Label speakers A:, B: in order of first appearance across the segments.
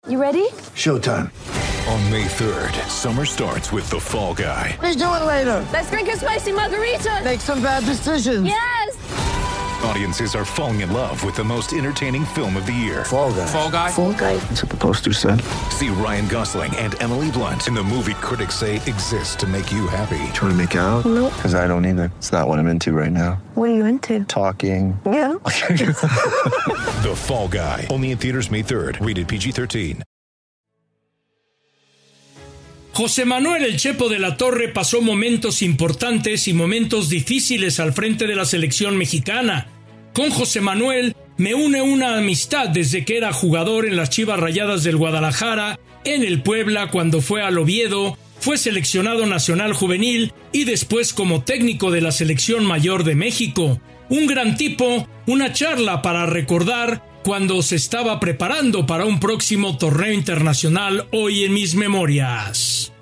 A: You ready?
B: Showtime.
C: On May 3rd, summer starts with The Fall Guy.
B: Let's do it later.
A: Let's drink a spicy margarita.
B: Make some bad decisions.
A: Yes!
C: Audiences are falling in love with the most entertaining film of the year.
B: Fall Guy.
C: Fall Guy?
A: Fall Guy.
B: That's what the poster said.
C: See Ryan Gosling and Emily Blunt in the movie critics say exists to make you happy.
B: Trying to make it out?
A: Nope.
B: Because I don't either. It's not what I'm into right now.
A: What are you into?
B: Talking.
A: Yeah.
C: The Fall Guy. Only in theaters May 3rd. Rated PG-13.
D: José Manuel El Chepo de la Torre pasó momentos importantes y momentos difíciles al frente de la selección mexicana. Con José Manuel me une una amistad desde que era jugador en las Chivas Rayadas del Guadalajara, en el Puebla cuando fue al Oviedo, fue seleccionado nacional juvenil y después como técnico de la selección mayor de México. Un gran tipo, una charla para recordar cuando se estaba preparando para un próximo torneo internacional hoy en mis memorias.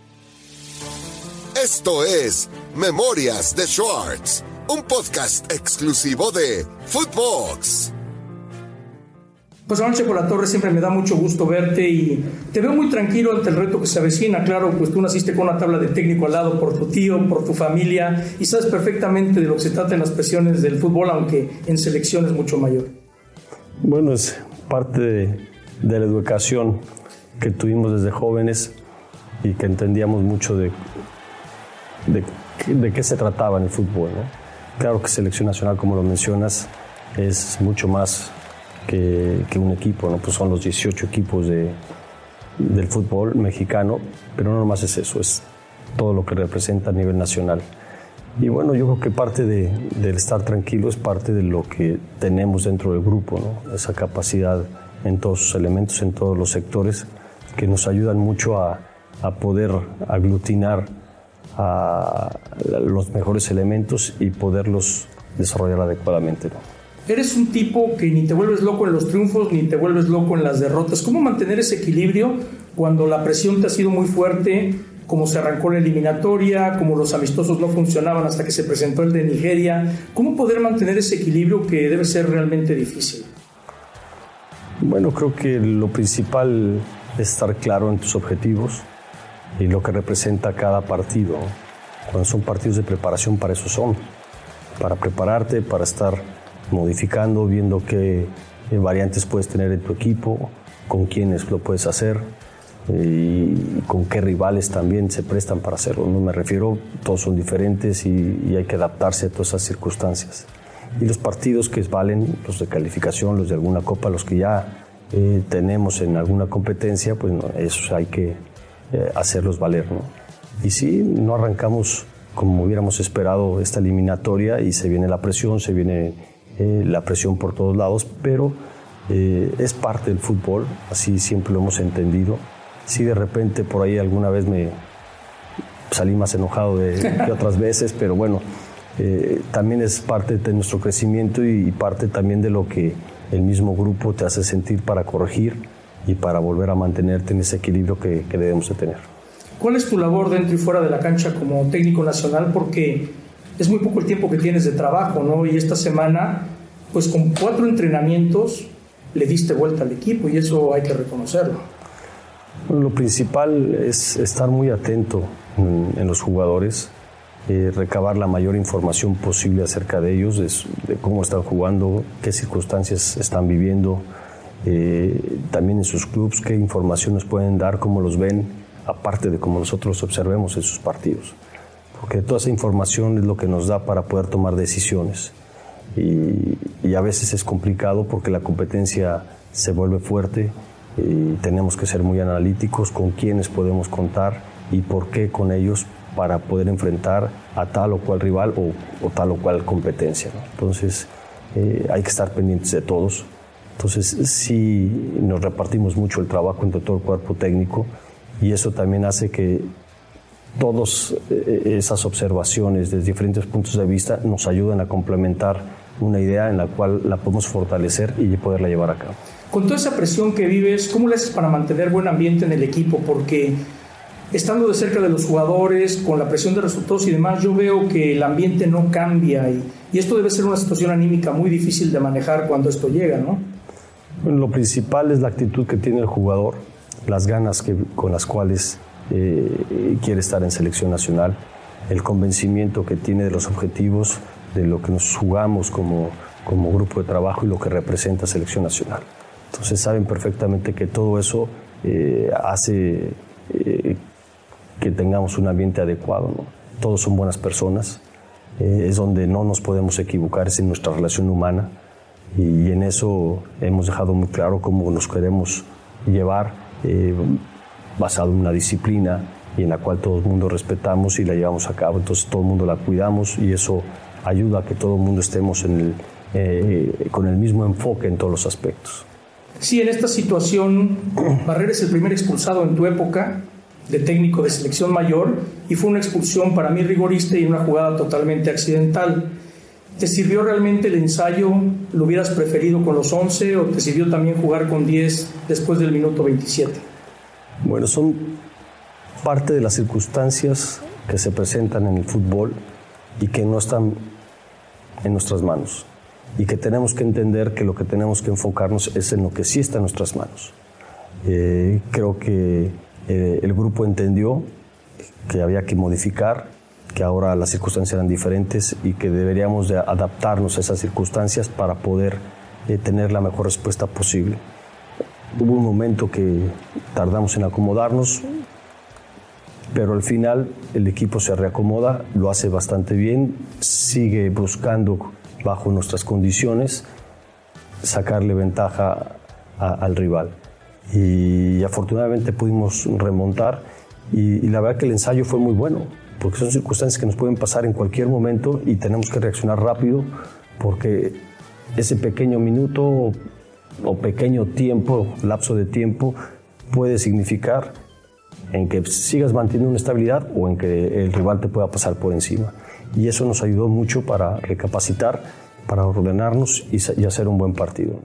E: Esto es Memorias de Schwartz, un podcast exclusivo de Footbox.
F: José Manuel Chepo La Torre, siempre me da mucho gusto verte y te veo muy tranquilo ante el reto que se avecina. Claro, pues tú naciste con una tabla de técnico al lado por tu tío, por tu familia, y sabes perfectamente de lo que se trata en las presiones del fútbol, aunque en selección es mucho mayor.
G: Bueno, es parte de la educación que tuvimos desde jóvenes y que entendíamos mucho de qué se trataba en el fútbol, ¿no? Claro que selección nacional, como lo mencionas, es mucho más que un equipo, ¿no? Pues son los 18 equipos del fútbol mexicano, pero no nomás es eso, es todo lo que representa a nivel nacional. Y bueno, yo creo que parte del estar tranquilo es parte de lo que tenemos dentro del grupo, ¿no? Esa capacidad en todos sus elementos, en todos los sectores, que nos ayudan mucho a poder aglutinar a los mejores elementos y poderlos desarrollar adecuadamente, ¿no?
F: Eres un tipo que ni te vuelves loco en los triunfos ni te vuelves loco en las derrotas. ¿Cómo mantener ese equilibrio cuando la presión te ha sido muy fuerte? Como se arrancó la eliminatoria, como los amistosos no funcionaban hasta que se presentó el de Nigeria. ¿Cómo poder mantener ese equilibrio que debe ser realmente difícil?
G: Bueno, creo que lo principal es estar claro en tus objetivos y lo que representa cada partido. Cuando son partidos de preparación, para eso son. Para prepararte, para estar modificando, viendo qué variantes puedes tener en tu equipo, con quiénes lo puedes hacer, y con qué rivales también se prestan para hacerlo. No me refiero, todos son diferentes y hay que adaptarse a todas esas circunstancias. Y los partidos que valen, los de calificación, los de alguna copa, los que ya tenemos en alguna competencia, pues no, esos hay que hacerlos valer, ¿no? Y sí, no arrancamos como hubiéramos esperado esta eliminatoria y se viene la presión, la presión por todos lados, pero es parte del fútbol, así siempre lo hemos entendido. Sí, de repente por ahí alguna vez me salí más enojado que otras veces, pero bueno, también es parte de nuestro crecimiento y parte también de lo que el mismo grupo te hace sentir para corregir y para volver a mantenerte en ese equilibrio que debemos de tener.
F: ¿Cuál es tu labor dentro y fuera de la cancha como técnico nacional? Porque es muy poco el tiempo que tienes de trabajo, ¿no? Y esta semana, pues con 4 entrenamientos le diste vuelta al equipo y eso hay que reconocerlo.
G: Bueno, lo principal es estar muy atento en los jugadores, recabar la mayor información posible acerca de ellos, de cómo están jugando, qué circunstancias están viviendo, también en sus clubes, qué información nos pueden dar, cómo los ven, aparte de cómo nosotros observemos en sus partidos. Porque toda esa información es lo que nos da para poder tomar decisiones. Y a veces es complicado porque la competencia se vuelve fuerte y tenemos que ser muy analíticos con quiénes podemos contar y por qué con ellos para poder enfrentar a tal o cual rival o tal o cual competencia, ¿no? Entonces hay que estar pendientes de todos. Entonces sí nos repartimos mucho el trabajo entre todo el cuerpo técnico y eso también hace que todas esas observaciones desde diferentes puntos de vista nos ayuden a complementar una idea en la cual la podemos fortalecer y poderla llevar a cabo.
F: Con toda esa presión que vives, ¿cómo le haces para mantener buen ambiente en el equipo? Porque estando de cerca de los jugadores, con la presión de resultados y demás, yo veo que el ambiente no cambia y esto debe ser una situación anímica muy difícil de manejar cuando esto llega, ¿no?
G: Bueno, lo principal es la actitud que tiene el jugador, las ganas con las cuales quiere estar en selección nacional, el convencimiento que tiene de los objetivos, de lo que nos jugamos como grupo de trabajo y lo que representa selección nacional. Entonces saben perfectamente que todo eso hace que tengamos un ambiente adecuado, ¿no? Todos son buenas personas, es donde no nos podemos equivocar, es en nuestra relación humana, y en eso hemos dejado muy claro cómo nos queremos llevar, basado en una disciplina y en la cual todo el mundo respetamos y la llevamos a cabo. Entonces todo el mundo la cuidamos y eso ayuda a que todo el mundo estemos con el mismo enfoque en todos los aspectos.
F: Sí, en esta situación, Barrera es el primer expulsado en tu época de técnico de selección mayor y fue una expulsión para mí rigorista y una jugada totalmente accidental. ¿Te sirvió realmente el ensayo? ¿Lo hubieras preferido con los 11 o te sirvió también jugar con 10 después del minuto 27?
G: Bueno, son parte de las circunstancias que se presentan en el fútbol y que no están en nuestras manos. Y que tenemos que entender que lo que tenemos que enfocarnos es en lo que sí está en nuestras manos. Creo que el grupo entendió que había que modificar, que ahora las circunstancias eran diferentes y que deberíamos de adaptarnos a esas circunstancias para poder tener la mejor respuesta posible. Hubo un momento que tardamos en acomodarnos, pero al final el equipo se reacomoda, lo hace bastante bien, sigue buscando bajo nuestras condiciones sacarle ventaja al rival. Y afortunadamente pudimos remontar y la verdad que el ensayo fue muy bueno, porque son circunstancias que nos pueden pasar en cualquier momento y tenemos que reaccionar rápido, porque ese pequeño minuto o pequeño tiempo, lapso de tiempo, puede significar en que sigas manteniendo una estabilidad o en que el rival te pueda pasar por encima. Y eso nos ayudó mucho para recapacitar, para ordenarnos y hacer un buen partido.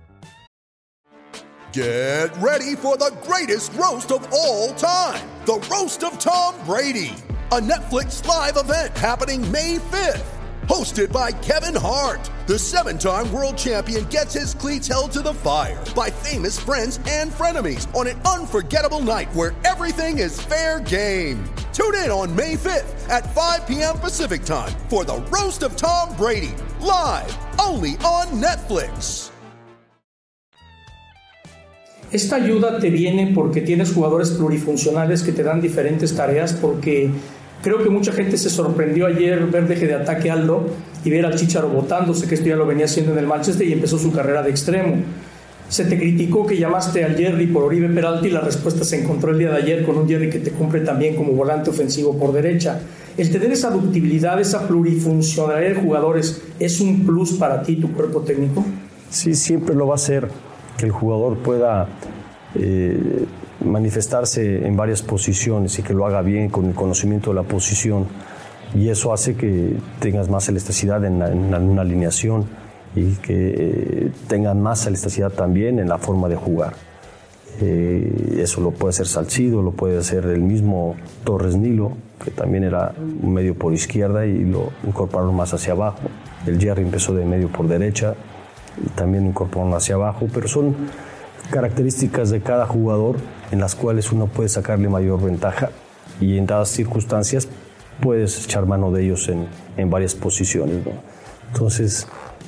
E: Get ready for the greatest roast of all time, the Roast of Tom Brady, a Netflix live event happening May 5th. Hosted by Kevin Hart, the 7-time world champion gets his cleats held to the fire by famous friends and frenemies on an unforgettable night where everything is fair game. Tune in on May 5th at 5 p.m. Pacific time for the Roast of Tom Brady, live only on Netflix.
F: Esta ayuda te viene porque tienes jugadores plurifuncionales que te dan diferentes tareas, porque creo que mucha gente se sorprendió ayer ver deje de ataque Aldo y ver al Chícharo botándose, que esto ya lo venía haciendo en el Manchester y empezó su carrera de extremo. Se te criticó que llamaste al Jerry por Oribe Peralta y la respuesta se encontró el día de ayer con un Jerry que te cumple también como volante ofensivo por derecha. El tener esa ductibilidad, esa plurifuncionalidad de jugadores, ¿es un plus para ti, tu cuerpo técnico?
G: Sí, siempre lo va a ser, que el jugador pueda manifestarse en varias posiciones y que lo haga bien con el conocimiento de la posición, y eso hace que tengas más elasticidad en una alineación y que tengan más elasticidad también en la forma de jugar. Eso lo puede hacer Salcido, lo puede hacer el mismo Torres Nilo, que también era un medio por izquierda y lo incorporaron más hacia abajo. El Jerry empezó de medio por derecha y también lo incorporaron hacia abajo, pero son características de cada jugador en las cuales uno puede sacarle mayor ventaja y en dadas circunstancias puedes echar mano de ellos en varias posiciones, ¿no? Entonces,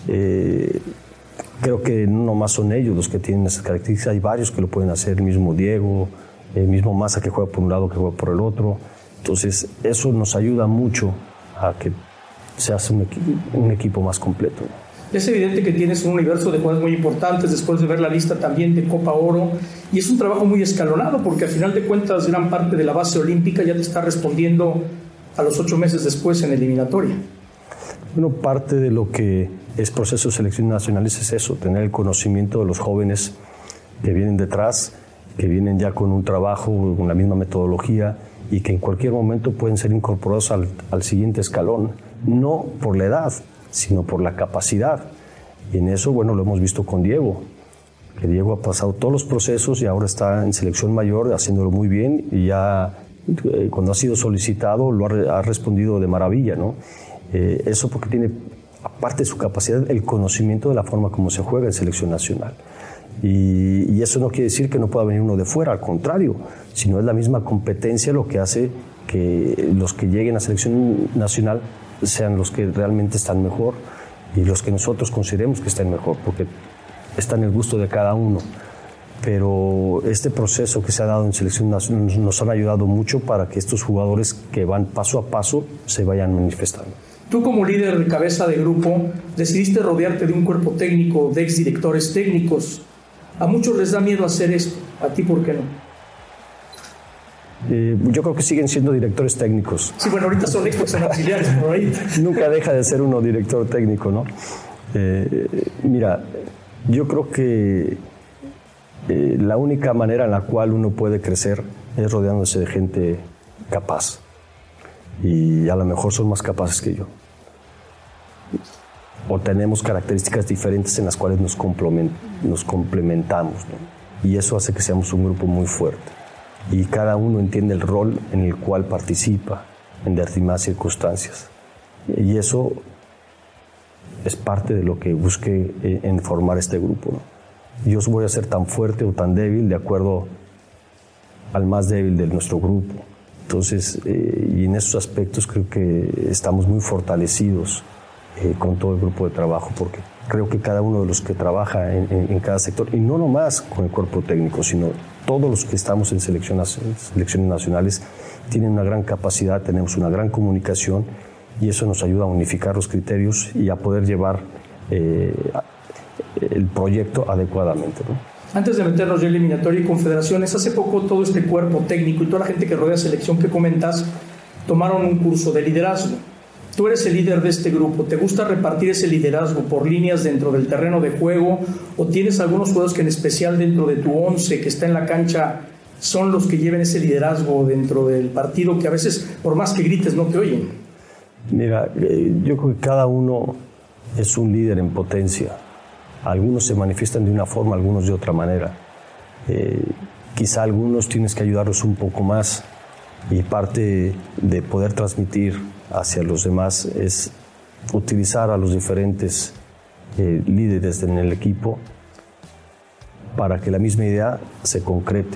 G: creo que no nomás son ellos los que tienen esas características, hay varios que lo pueden hacer, el mismo Diego, el mismo Maza que juega por un lado, que juega por el otro. Entonces, eso nos ayuda mucho a que se hace un equipo más completo, ¿no?
F: Es evidente que tienes un universo de jugadores muy importantes después de ver la lista también de Copa Oro, y es un trabajo muy escalonado porque al final de cuentas gran parte de la base olímpica ya te está respondiendo a los 8 meses después en eliminatoria.
G: Bueno, parte de lo que es proceso de selección nacionales es eso, tener el conocimiento de los jóvenes que vienen detrás, que vienen ya con un trabajo, con la misma metodología y que en cualquier momento pueden ser incorporados al siguiente escalón, no por la edad, sino por la capacidad. Y en eso, bueno, lo hemos visto con Diego, que Diego ha pasado todos los procesos y ahora está en selección mayor haciéndolo muy bien, y ya cuando ha sido solicitado lo ha respondido de maravilla, ¿no? Eso porque tiene, aparte de su capacidad, el conocimiento de la forma como se juega en selección nacional. Y eso no quiere decir que no pueda venir uno de fuera, al contrario, sino es la misma competencia lo que hace que los que lleguen a selección nacional sean los que realmente están mejor y los que nosotros consideremos que estén mejor, porque está en el gusto de cada uno. Pero este proceso que se ha dado en selección nacional nos han ayudado mucho para que estos jugadores que van paso a paso se vayan manifestando.
F: Tú, como líder de cabeza de grupo, decidiste rodearte de un cuerpo técnico, de exdirectores técnicos. A muchos les da miedo hacer esto. ¿A ti por qué no?
G: Yo creo que siguen siendo directores técnicos.
F: Sí, bueno, ahorita son auxiliares por ahí.
G: Nunca deja de ser uno director técnico, ¿no? Mira, yo creo que la única manera en la cual uno puede crecer es rodeándose de gente capaz. Y a lo mejor son más capaces que yo. O tenemos características diferentes en las cuales nos complementamos, ¿no? Y eso hace que seamos un grupo muy fuerte. Y cada uno entiende el rol en el cual participa en determinadas circunstancias. Y eso es parte de lo que busqué en formar este grupo, ¿no? Yo voy a ser tan fuerte o tan débil de acuerdo al más débil de nuestro grupo. Entonces, y en esos aspectos creo que estamos muy fortalecidos con todo el grupo de trabajo, porque creo que cada uno de los que trabaja en cada sector, y no nomás con el cuerpo técnico, sino todos los que estamos en selecciones nacionales, tienen una gran capacidad, tenemos una gran comunicación, y eso nos ayuda a unificar los criterios y a poder llevar el proyecto adecuadamente, ¿no?
F: Antes de meternos ya en eliminatoria y confederaciones, hace poco todo este cuerpo técnico y toda la gente que rodea selección que comentas tomaron un curso de liderazgo. Tú eres el líder de este grupo. ¿Te gusta repartir ese liderazgo por líneas dentro del terreno de juego? ¿O tienes algunos jugadores que en especial dentro de tu 11 que está en la cancha son los que lleven ese liderazgo dentro del partido, que a veces por más que grites no te oyen?
G: Mira, yo creo que cada uno es un líder en potencia. Algunos se manifiestan de una forma, algunos de otra manera. Quizá algunos tienes que ayudarlos un poco más, y parte de poder transmitir hacia los demás es utilizar a los diferentes líderes en el equipo para que la misma idea se concrete.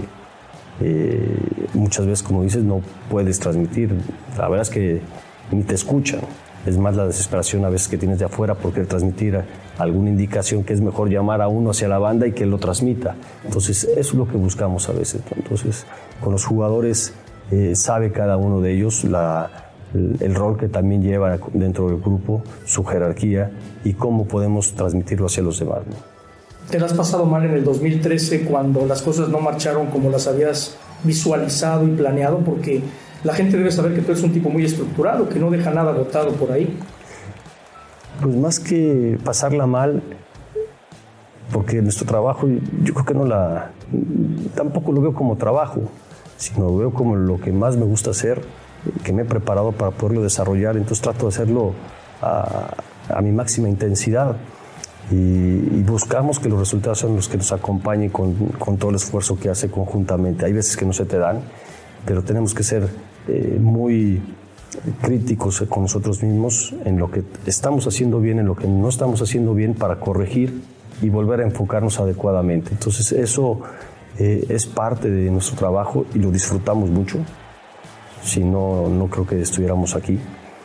G: Muchas veces, como dices, no puedes transmitir. La verdad es que ni te escuchan. Es más la desesperación a veces que tienes de afuera por querer transmitir alguna indicación, que es mejor llamar a uno hacia la banda y que él lo transmita. Entonces, eso es lo que buscamos a veces, ¿no? Entonces, con los jugadores sabe cada uno de ellos el rol que también lleva dentro del grupo, su jerarquía y cómo podemos transmitirlo hacia los demás, ¿no?
F: ¿Te la has pasado mal en el 2013 cuando las cosas no marcharon como las habías visualizado y planeado? Porque la gente debe saber que tú eres un tipo muy estructurado, que no deja nada botado por ahí.
G: Pues más que pasarla mal, porque nuestro trabajo, yo creo que tampoco lo veo como trabajo, sino lo veo como lo que más me gusta hacer, que me he preparado para poderlo desarrollar. Entonces trato de hacerlo a mi máxima intensidad. Y buscamos que los resultados sean los que nos acompañen con todo el esfuerzo que hace conjuntamente. Hay veces que no se te dan, pero tenemos que ser muy críticos con nosotros mismos en lo que estamos haciendo bien, en lo que no estamos haciendo bien, para corregir y volver a enfocarnos adecuadamente. Entonces eso es parte de nuestro trabajo y lo disfrutamos mucho. Si no, no creo que estuviéramos aquí.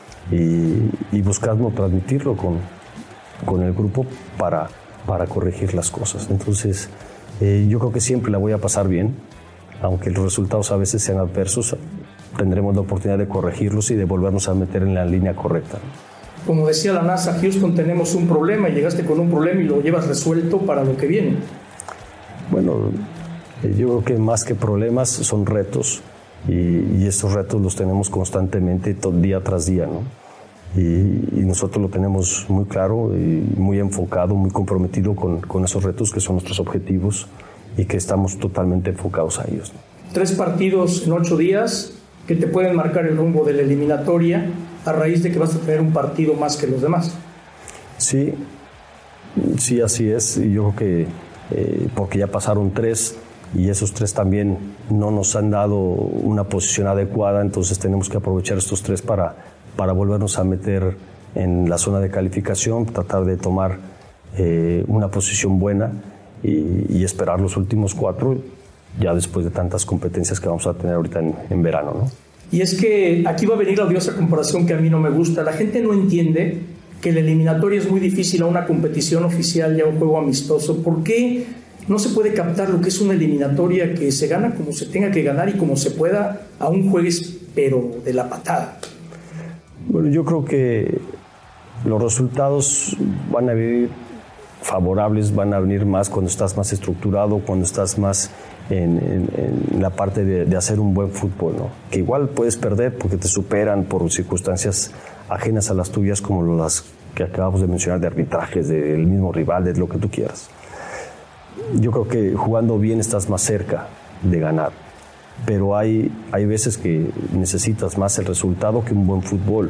G: Y buscamos transmitirlo con el grupo para corregir las cosas. Entonces, yo creo que siempre la voy a pasar bien, aunque los resultados a veces sean adversos, tendremos la oportunidad de corregirlos y de volvernos a meter en la línea correcta.
F: Como decía la NASA, Houston, tenemos un problema, y llegaste con un problema y lo llevas resuelto para lo que viene.
G: Bueno, yo creo que más que problemas son retos, y estos retos los tenemos constantemente, día tras día, ¿no? Y nosotros lo tenemos muy claro y muy enfocado, muy comprometido con esos retos que son nuestros objetivos y que estamos totalmente enfocados a ellos, ¿no? 3
F: partidos en 8 días que te pueden marcar el rumbo de la eliminatoria a raíz de que vas a tener un partido más que los demás.
G: Sí, así es. Yo creo que porque ya pasaron 3 y esos 3 también no nos han dado una posición adecuada, entonces tenemos que aprovechar estos 3 para volvernos a meter en la zona de calificación, tratar de tomar una posición buena y esperar los últimos 4 ya después de tantas competencias que vamos a tener ahorita en verano, ¿no?
F: Y es que aquí va a venir la odiosa comparación que a mí no me gusta. La gente no entiende que la eliminatoria es muy difícil a una competición oficial y a un juego amistoso. ¿Por qué no se puede captar lo que es una eliminatoria que se gana como se tenga que ganar y como se pueda, a un jueves pero de la patada?
G: Bueno, yo creo que los resultados van a venir favorables, van a venir más cuando estás más estructurado, cuando estás más en la parte de hacer un buen fútbol, ¿no? Que igual puedes perder porque te superan por circunstancias ajenas a las tuyas, como las que acabamos de mencionar, de arbitrajes, del mismo rival, de lo que tú quieras. Yo creo que jugando bien estás más cerca de ganar, pero hay veces que necesitas más el resultado que un buen fútbol,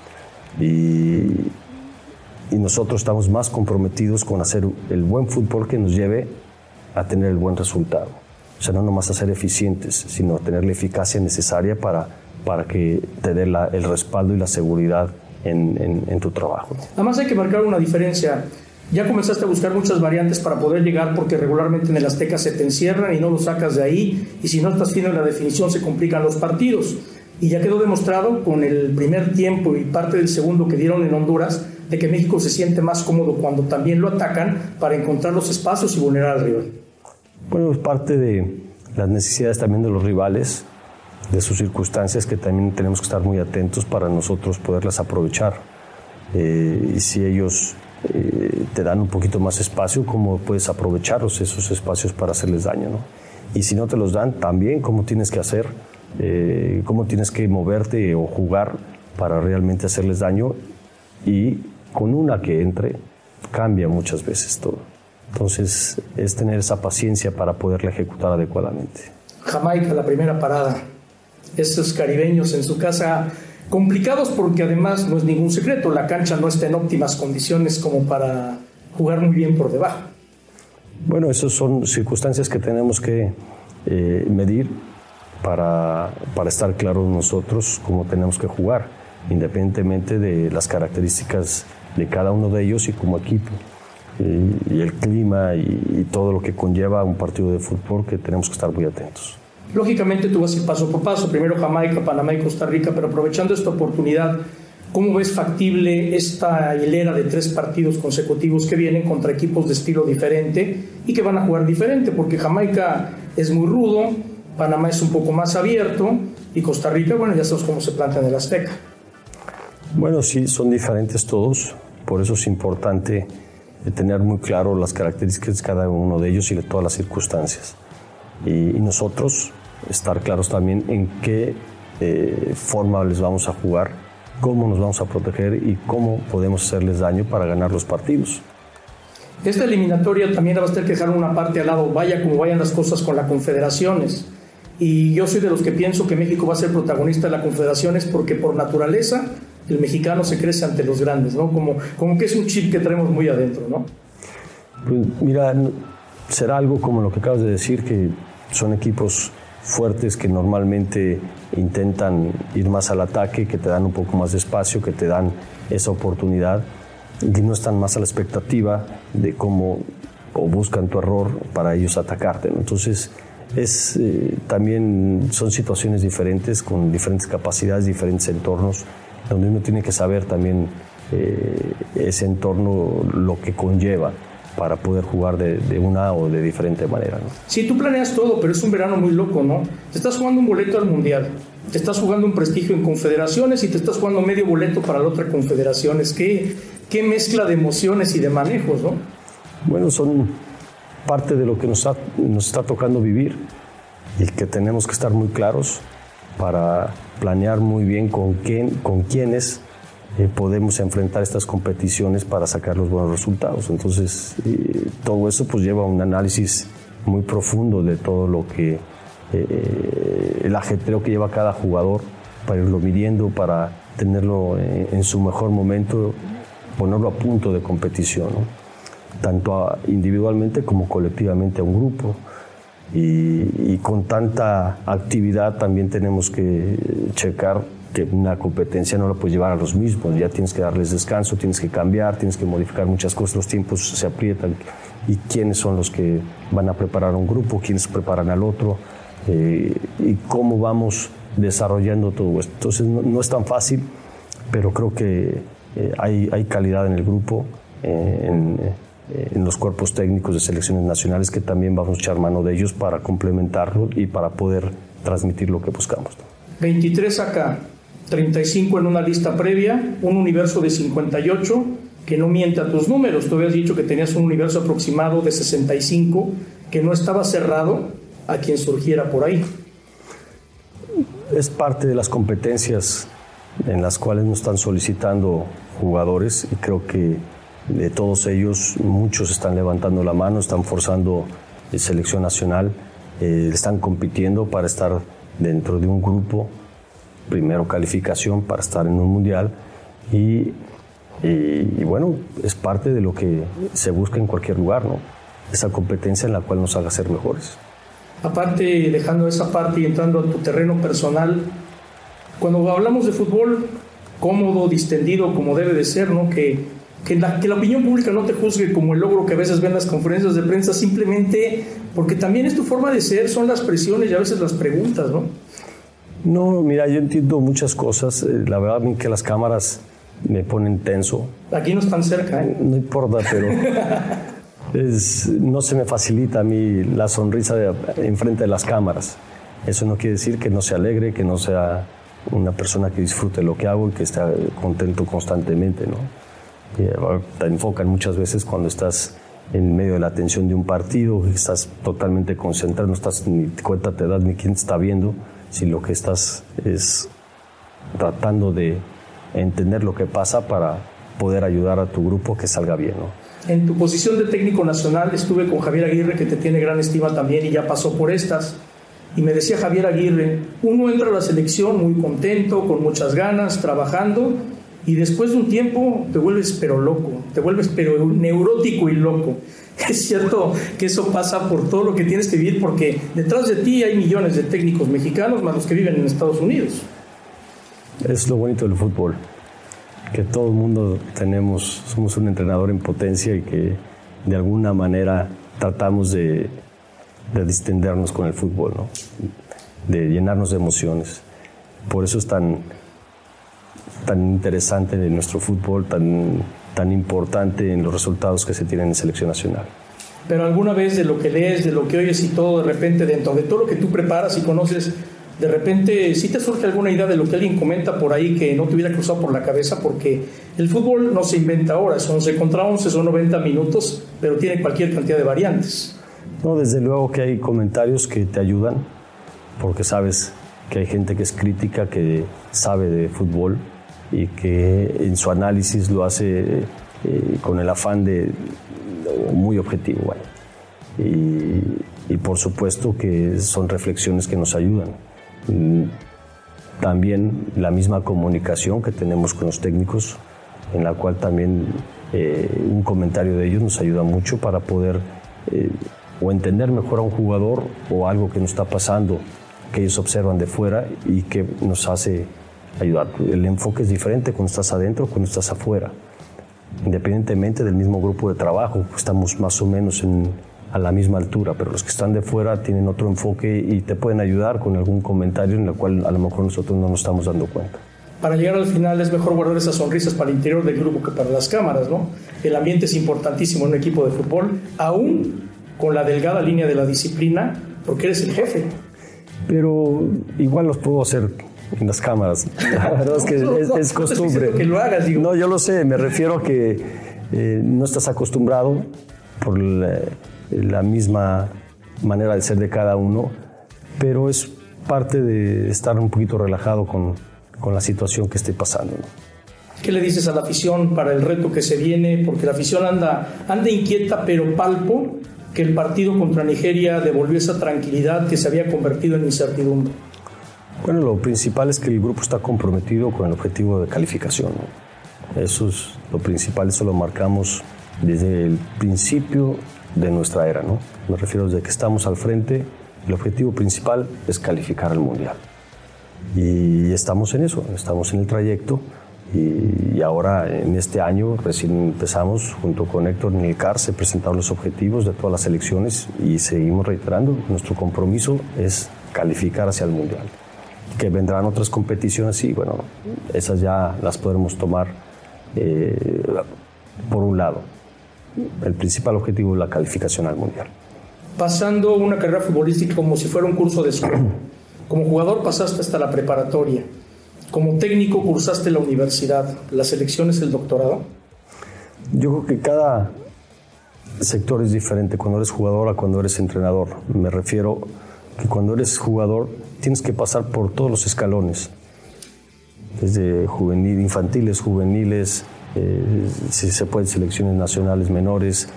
G: y nosotros estamos más comprometidos con hacer el buen fútbol que nos lleve a tener el buen resultado. O sea, no nomás a ser eficientes, sino a tener la eficacia necesaria para que te dé el respaldo y la seguridad en tu trabajo.
F: Además hay que marcar una diferencia. Ya comenzaste a buscar muchas variantes para poder llegar, porque regularmente en el Azteca se te encierran y no lo sacas de ahí, y si no estás fino en la definición se complican los partidos. Y ya quedó demostrado con el primer tiempo y parte del segundo que dieron en Honduras, de que México se siente más cómodo cuando también lo atacan para encontrar los espacios y vulnerar al rival.
G: Bueno, es parte de las necesidades también de los rivales, de sus circunstancias, que también tenemos que estar muy atentos para nosotros poderlas aprovechar. Y si ellos te dan un poquito más espacio, ¿cómo puedes aprovecharlos esos espacios para hacerles daño, ¿no? Y si no te los dan, también cómo tienes que hacer, cómo tienes que moverte o jugar para realmente hacerles daño, y con una que entre cambia muchas veces todo. Entonces es tener esa paciencia para poderla ejecutar adecuadamente.
F: Jamaica, la primera parada. Esos caribeños en su casa, complicados porque además no es ningún secreto, la cancha no está en óptimas condiciones como para jugar muy bien por debajo.
G: Bueno, esas son circunstancias que tenemos que medir para estar claros nosotros cómo tenemos que jugar, independientemente de las características de cada uno de ellos y como equipo. Y el clima y todo lo que conlleva un partido de fútbol, que tenemos que estar muy atentos.
F: Lógicamente tú vas a ir paso por paso, primero Jamaica, Panamá y Costa Rica, pero aprovechando esta oportunidad, ¿cómo ves factible esta hilera de 3 partidos consecutivos que vienen contra equipos de estilo diferente y que van a jugar diferente? Porque Jamaica es muy rudo, Panamá es un poco más abierto y Costa Rica, bueno, ya sabes cómo se plantea en el Azteca.
G: Bueno, sí, son diferentes todos, por eso es importante tener muy claro las características de cada uno de ellos y de todas las circunstancias. Y nosotros estar claros también en qué forma les vamos a jugar, cómo nos vamos a proteger y cómo podemos hacerles daño para ganar los partidos.
F: Esta eliminatoria también la vas a tener que dejar una parte al lado, vaya como vayan las cosas con las confederaciones. Y yo soy de los que pienso que México va a ser protagonista de las confederaciones porque por naturaleza el mexicano se crece ante los grandes, ¿no? Como que es un chip que traemos muy adentro, ¿no?
G: Pues mira, será algo como lo que acabas de decir, que son equipos fuertes que normalmente intentan ir más al ataque, que te dan un poco más de espacio, que te dan esa oportunidad y no están más a la expectativa de cómo o buscan tu error para ellos atacarte, ¿no? Entonces también son situaciones diferentes, con diferentes capacidades, diferentes entornos, donde uno tiene que saber también ese entorno, lo que conlleva para poder jugar de una o de diferente manera, ¿no?
F: Sí, tú planeas todo, pero es un verano muy loco, ¿no? Te estás jugando un boleto al Mundial, te estás jugando un prestigio en confederaciones y te estás jugando medio boleto para la otra confederaciones. ¿Qué mezcla de emociones y de manejos, ¿no?
G: Bueno, son parte de lo que nos está tocando vivir y que tenemos que estar muy claros para planear muy bien con quiénes podemos enfrentar estas competiciones para sacar los buenos resultados. Entonces, todo eso pues lleva a un análisis muy profundo de todo lo que el ajetreo que lleva cada jugador, para irlo midiendo, para tenerlo en su mejor momento, ponerlo a punto de competición, ¿no? Tanto individualmente como colectivamente a un grupo. Y con tanta actividad también tenemos que checar que una competencia no la puedes llevar a los mismos, ya tienes que darles descanso, tienes que cambiar, tienes que modificar muchas cosas, los tiempos se aprietan, y quiénes son los que van a preparar un grupo, quiénes preparan al otro, y cómo vamos desarrollando todo esto. Entonces no es tan fácil, pero creo que hay calidad en el grupo, en los cuerpos técnicos de selecciones nacionales, que también vamos a echar mano de ellos para complementarlo y para poder transmitir lo que buscamos.
F: 23 acá, 35 en una lista previa, un universo de 58, que no miente a tus números. Tú habías dicho que tenías un universo aproximado de 65, que no estaba cerrado a quien surgiera por ahí.
G: Es parte de las competencias en las cuales nos están solicitando jugadores, y creo que de todos ellos muchos están levantando la mano, están forzando selección nacional, están compitiendo para estar dentro de un grupo, primero calificación para estar en un mundial, y bueno, es parte de lo que se busca en cualquier lugar, ¿no? Esa competencia en la cual nos haga ser mejores. Aparte,
F: dejando esa parte y entrando a tu terreno personal, cuando hablamos de fútbol cómodo, distendido, como debe de ser, ¿no? Que la opinión pública no te juzgue como el logro que a veces ven las conferencias de prensa, simplemente porque también es tu forma de ser, son las presiones y a veces las preguntas, ¿no?
G: No, mira, yo entiendo muchas cosas. La verdad es que las cámaras me ponen tenso.
F: Aquí no están cerca, ¿eh?
G: No importa, pero no se me facilita a mí la sonrisa enfrente de las cámaras. Eso no quiere decir que no sea alegre, que no sea una persona que disfrute lo que hago y que esté contento constantemente, ¿no? Te enfocan muchas veces cuando estás en medio de la tensión de un partido, estás totalmente concentrado, no estás ni cuenta te das ni quién te está viendo, si lo que estás es tratando de entender lo que pasa para poder ayudar a tu grupo que salga bien, ¿no?
F: En tu posición de técnico nacional estuve con Javier Aguirre, que te tiene gran estima también y ya pasó por estas, y me decía Javier Aguirre, uno entra a la selección muy contento, con muchas ganas, trabajando, y después de un tiempo te vuelves pero loco, te vuelves pero neurótico y loco. Es cierto que eso pasa por todo lo que tienes que vivir, porque detrás de ti hay millones de técnicos mexicanos más los que viven en Estados Unidos.
G: Es lo bonito del fútbol, que todo el mundo somos un entrenador en potencia y que de alguna manera tratamos de distendernos con el fútbol, ¿no? De llenarnos de emociones. Por eso es tan interesante en nuestro fútbol, tan importante en los resultados que se tienen en selección nacional.
F: Pero alguna vez, de lo que lees, de lo que oyes y todo, de repente dentro de todo lo que tú preparas y conoces, de repente sí te surge alguna idea de lo que alguien comenta por ahí que no te hubiera cruzado por la cabeza, porque el fútbol no se inventa ahora, son 11 contra 11, son 90 minutos, pero tiene cualquier cantidad de variantes.
G: No, desde luego que hay comentarios que te ayudan, porque sabes que hay gente que es crítica, que sabe de fútbol y que en su análisis lo hace con el afán de muy objetivo, bueno. Y por supuesto que son reflexiones que nos ayudan. También la misma comunicación que tenemos con los técnicos, en la cual también un comentario de ellos nos ayuda mucho para poder o entender mejor a un jugador o algo que nos está pasando, que ellos observan de fuera y que nos hace ayudar. El enfoque es diferente cuando estás adentro o cuando estás afuera. Independientemente del mismo grupo de trabajo, estamos más o menos a la misma altura, pero los que están de fuera tienen otro enfoque y te pueden ayudar con algún comentario en el cual a lo mejor nosotros no nos estamos dando cuenta.
F: Para llegar al final es mejor guardar esas sonrisas para el interior del grupo que para las cámaras, ¿no? El ambiente es importantísimo en un equipo de fútbol, aún con la delgada línea de la disciplina, porque eres el jefe.
G: Pero igual los puedo hacer en las cámaras. La verdad es que es costumbre.
F: Que lo hagas, digo.
G: No, yo lo sé, me refiero a que no estás acostumbrado por la misma manera de ser de cada uno, pero es parte de estar un poquito relajado con la situación que esté pasando, ¿no?
F: ¿Qué le dices a la afición para el reto que se viene? Porque la afición anda inquieta, pero palpo que el partido contra Nigeria devolvió esa tranquilidad que se había convertido en incertidumbre.
G: Bueno, lo principal es que el grupo está comprometido con el objetivo de calificación, ¿no? Eso es lo principal, eso lo marcamos desde el principio de nuestra era, ¿no? Me refiero desde que estamos al frente, el objetivo principal es calificar al Mundial. Y estamos en eso, estamos en el trayecto Y ahora, en este año, recién empezamos, junto con Héctor en el CAR, se presentaron los objetivos de todas las selecciones y seguimos reiterando, nuestro compromiso es calificar hacia el Mundial. Que vendrán otras competiciones y, bueno, esas ya las podremos tomar por un lado. El principal objetivo es la calificación al Mundial.
F: Pasando una carrera futbolística como si fuera un curso de escuela. Como jugador pasaste hasta la preparatoria. Como técnico cursaste la universidad. ¿La selección es el doctorado?
G: Yo creo que cada sector es diferente cuando eres jugador a cuando eres entrenador. Me refiero que cuando eres jugador tienes que pasar por todos los escalones. Desde infantiles, juveniles, si se puede, selecciones nacionales menores,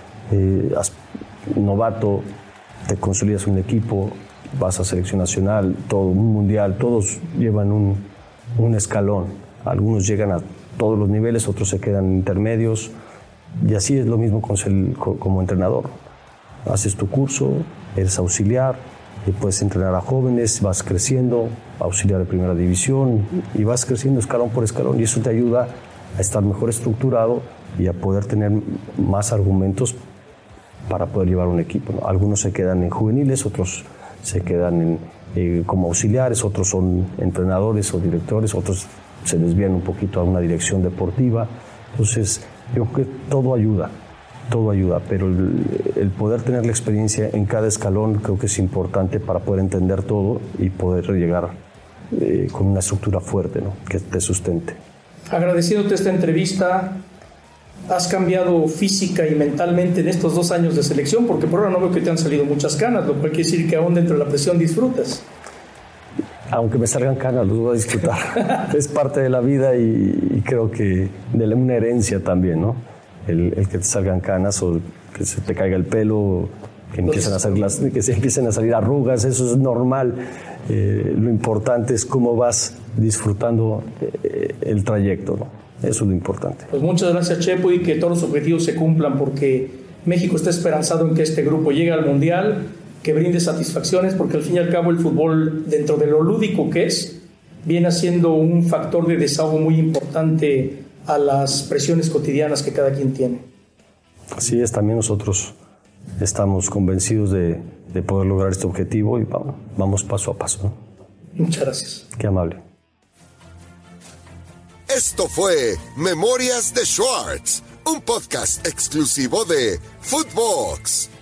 G: novato, te consolidas un equipo, vas a selección nacional, todo un mundial, todos llevan un escalón. Algunos llegan a todos los niveles, otros se quedan intermedios, y así es lo mismo como entrenador. Haces tu curso, eres auxiliar, y puedes entrenar a jóvenes, vas creciendo, auxiliar de primera división, y vas creciendo escalón por escalón, y eso te ayuda a estar mejor estructurado y a poder tener más argumentos para poder llevar un equipo, ¿no? Algunos se quedan en juveniles, otros se quedan como auxiliares, otros son entrenadores o directores, otros se desvían un poquito a una dirección deportiva. Entonces, yo creo que todo ayuda, pero el poder tener la experiencia en cada escalón creo que es importante para poder entender todo y poder llegar con una estructura fuerte, ¿no? Que te sustente.
F: Agradeciéndote esta entrevista, has cambiado física y mentalmente en estos 2 años de selección, porque por ahora no veo que te han salido muchas canas, lo cual quiere decir que aún dentro de la presión disfrutas.
G: Aunque me salgan canas, los voy a disfrutar. Es parte de la vida y creo que de una herencia también, ¿no? El que te salgan canas o que se te caiga el pelo, que se empiecen a salir arrugas, eso es normal. Lo importante es cómo vas disfrutando el trayecto, ¿no? Eso es lo importante.
F: Pues muchas gracias, Chepo, y que todos los objetivos se cumplan, porque México está esperanzado en que este grupo llegue al Mundial, que brinde satisfacciones, porque al fin y al cabo el fútbol, dentro de lo lúdico que es, viene siendo un factor de desahogo muy importante a las presiones cotidianas que cada quien tiene.
G: Así es, también nosotros estamos convencidos de poder lograr este objetivo y vamos paso a paso, ¿no?
F: Muchas gracias.
G: Qué amable.
H: Esto fue Memorias de Schwartz, un podcast exclusivo de Footbox.